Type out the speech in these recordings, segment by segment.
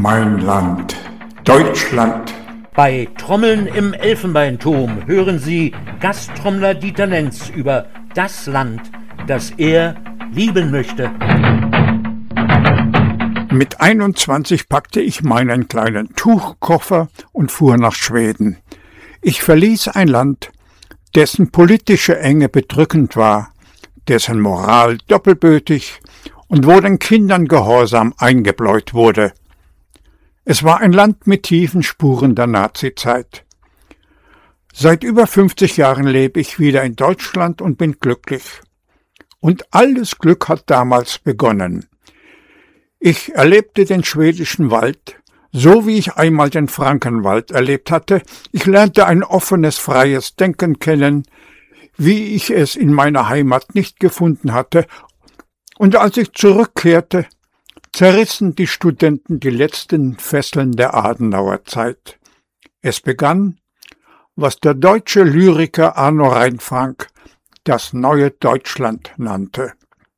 Mein Land, Deutschland. Bei Trommeln im Elfenbeinturm hören Sie Gasttrommler Dieter Lenz über das Land, das er lieben möchte. Mit 21 packte ich meinen kleinen Tuchkoffer und fuhr nach Schweden. Ich verließ ein Land, dessen politische Enge bedrückend war, dessen Moral doppelbötig und wo den Kindern Gehorsam eingebläut wurde. Es war ein Land mit tiefen Spuren der Nazizeit. Seit über 50 Jahren lebe ich wieder in Deutschland und bin glücklich. Und alles Glück hat damals begonnen. Ich erlebte den schwedischen Wald, so wie ich einmal den Frankenwald erlebt hatte. Ich lernte ein offenes, freies Denken kennen, wie ich es in meiner Heimat nicht gefunden hatte. Und als ich zurückkehrte, zerrissen die Studenten die letzten Fesseln der Adenauerzeit. Es begann, was der deutsche Lyriker Arno Reinfrank das neue Deutschland nannte.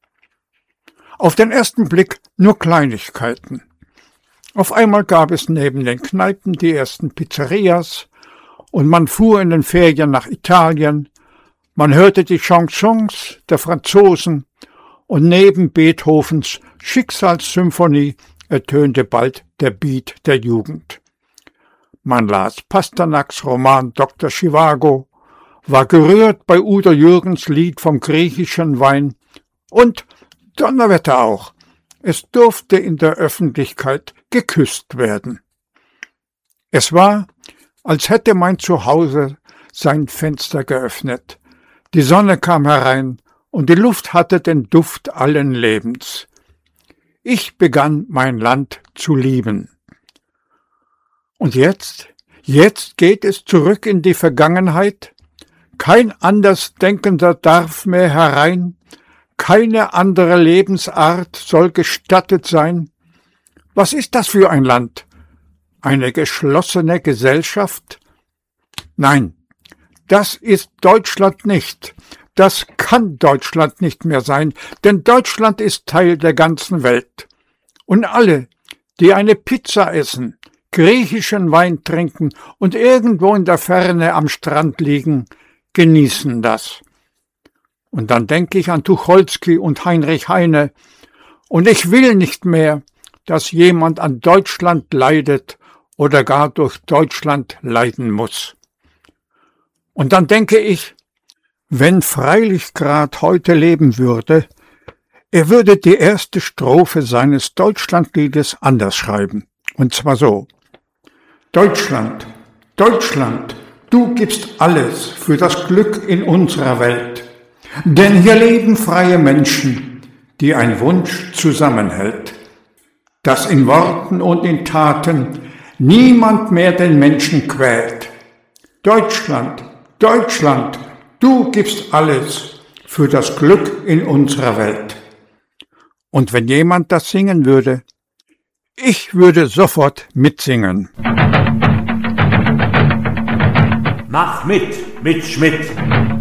Auf den ersten Blick nur Kleinigkeiten. Auf einmal gab es neben den Kneipen die ersten Pizzerias und man fuhr in den Ferien nach Italien, man hörte die Chansons der Franzosen und neben Beethovens Schicksalssymphonie ertönte bald der Beat der Jugend. Man las Pasternaks Roman Dr. Zhivago, war gerührt bei Udo Jürgens Lied vom griechischen Wein und Donnerwetter auch, es durfte in der Öffentlichkeit geküsst werden. Es war, als hätte mein Zuhause sein Fenster geöffnet. Die Sonne kam herein und die Luft hatte den Duft allen Lebens. Ich begann mein Land zu lieben. Und jetzt geht es zurück in die Vergangenheit. Kein Andersdenkender darf mehr herein. Keine andere Lebensart soll gestattet sein. Was ist das für ein Land? Eine geschlossene Gesellschaft? Nein, das ist Deutschland nicht. Das kann Deutschland nicht mehr sein, denn Deutschland ist Teil der ganzen Welt. Und alle, die eine Pizza essen, griechischen Wein trinken und irgendwo in der Ferne am Strand liegen, genießen das. Und dann denke ich an Tucholsky und Heinrich Heine, und ich will nicht mehr, dass jemand an Deutschland leidet oder gar durch Deutschland leiden muss. Und dann denke ich, wenn Freilichgrad heute leben würde, er würde die erste Strophe seines Deutschlandliedes anders schreiben. Und zwar so: Deutschland, Deutschland, du gibst alles für das Glück in unserer Welt. Denn hier leben freie Menschen, die ein Wunsch zusammenhält, dass in Worten und in Taten niemand mehr den Menschen quält. Deutschland, Deutschland, du gibst alles für das Glück in unserer Welt. Und wenn jemand das singen würde, ich würde sofort mitsingen. Mach mit Schmidt.